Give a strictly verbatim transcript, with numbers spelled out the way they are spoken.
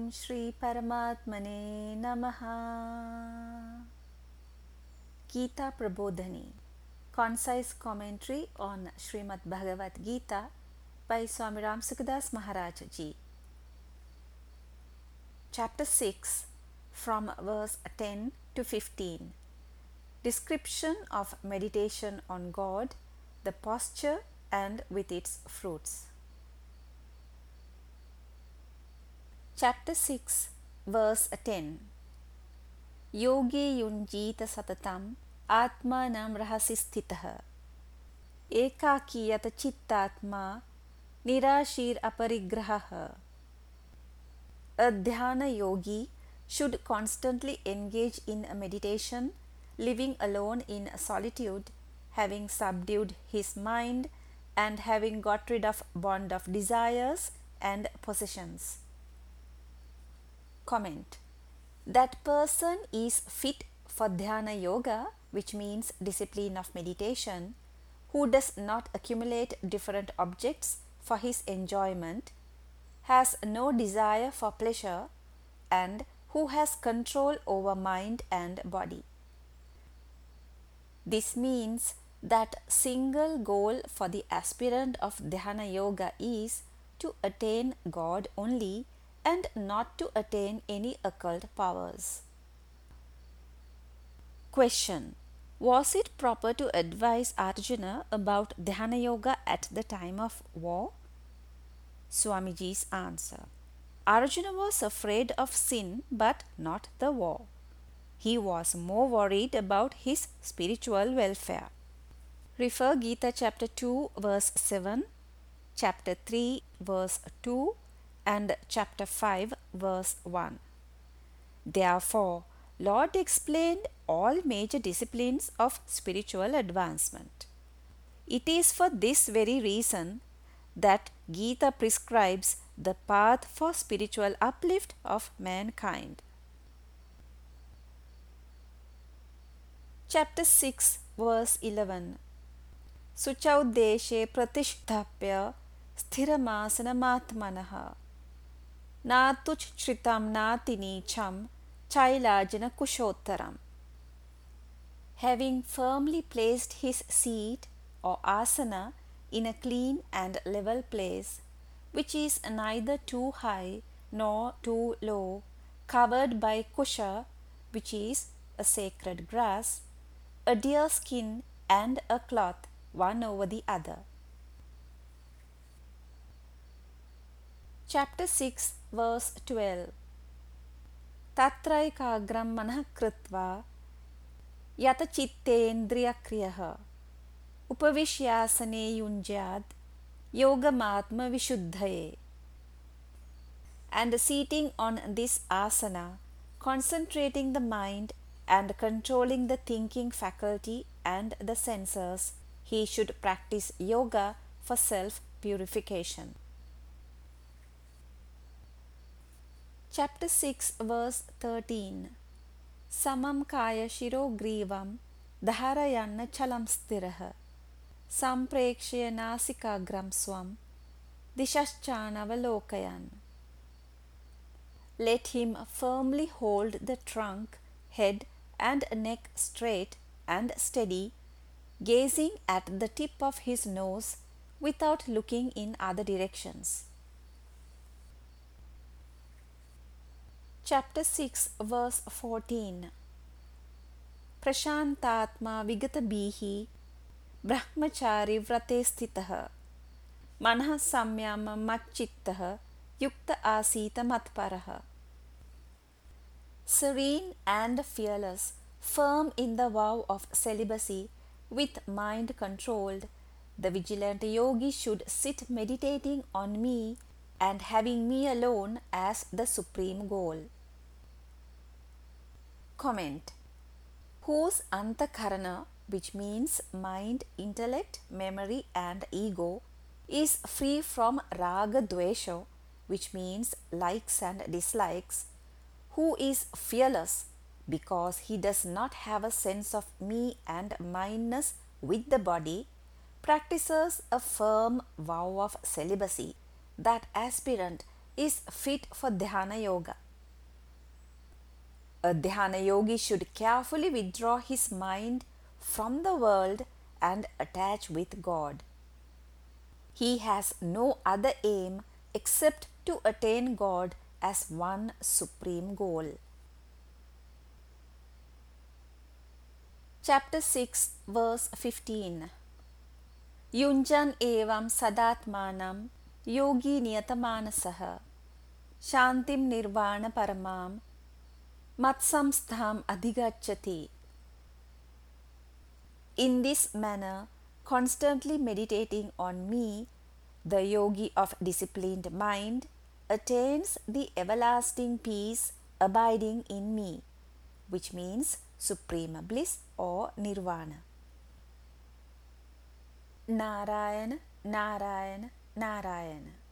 Om Shri Paramatmane Namaha. Gita Prabodhani, concise commentary on Srimad Bhagavad Gita by Swami Ramsukadas Maharaj Ji. Chapter six, from verse ten to fifteen. Description of meditation on God, the posture and with its fruits. Chapter six, verse ten. Yogi yunjita satatam atmanam rahasi sthitah ekaki yata chittatma nirashir aparigrahah. A dhyana yogi should constantly engage in a meditation, living alone in solitude, having subdued his mind and having got rid of bond of desires and possessions. Comment. That person is fit for dhyana yoga, which means discipline of meditation, who does not accumulate different objects for his enjoyment, has no desire for pleasure, and who has control over mind and body. This means that single goal for the aspirant of dhyana yoga is to attain God only and not to attain any occult powers. Question. Was it proper to advise Arjuna about dhyana yoga at the time of war? Swamiji's answer. Arjuna was afraid of sin but not the war. He was more worried about his spiritual welfare. Refer Gita chapter two verse seven, chapter three verse two and chapter five verse one. Therefore, Lord explained all major disciplines of spiritual advancement. It is for this very reason that Gita prescribes the path for spiritual uplift of mankind. Chapter six verse eleven. Suchau deshe pratishtapya sthiramasanamatmanah Natuch shritam nati nicham chailajana kushottaram. Having firmly placed his seat or asana in a clean and level place, which is neither too high nor too low, covered by kusha, which is a sacred grass, a deer skin and a cloth, one over the other. Chapter six verse twelve. Tatraikagram manah kritva yata chittendriya kriyah upavishyasane yunjad yogamatma vishuddhaye. And seating on this asana, concentrating the mind and controlling the thinking faculty and the senses, he should practice yoga for self-purification. Chapter six verse thirteen. Samam kaya shiro grivam dharayanna chalam sthirah samprekshya nasikagram swam dishashchanavalokayan. Let him firmly hold the trunk, head and neck straight and steady, gazing at the tip of his nose without looking in other directions. Chapter six verse fourteen. Prashantatma vigatabhihi brahmachari vrate sthitah manah samyam macchittah yukta asita matparah. Serene and fearless, firm in the vow of celibacy, with mind controlled, the vigilant yogi should sit meditating on me and having me alone as the supreme goal. Comment. Whose antakarana, which means mind, intellect, memory and ego, is free from raga dvesha, which means likes and dislikes, who is fearless because he does not have a sense of me and mineness with the body, practices a firm vow of celibacy, that aspirant is fit for Dhyana Yoga. A Dhyana yogi should carefully withdraw his mind from the world and attach with God. He has no other aim except to attain God as one supreme goal. Chapter six, verse fifteen. Yunjan evam sadatmanam yogi niyatamanasah shantim nirvana paramam matsamstham adhigachati. In this manner, constantly meditating on me, the yogi of disciplined mind attains the everlasting peace abiding in me, which means supreme bliss or nirvana. Narayana, Narayana, Narayana.